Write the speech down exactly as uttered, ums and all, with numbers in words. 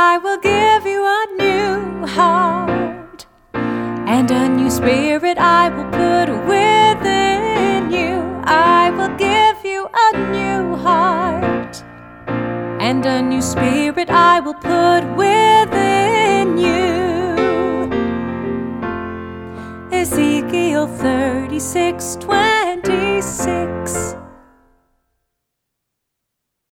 I will give you a new heart, and a new spirit I will put within you. I will give you a new heart, and a new spirit I will put within you. Ezekiel thirty-six twenty-six.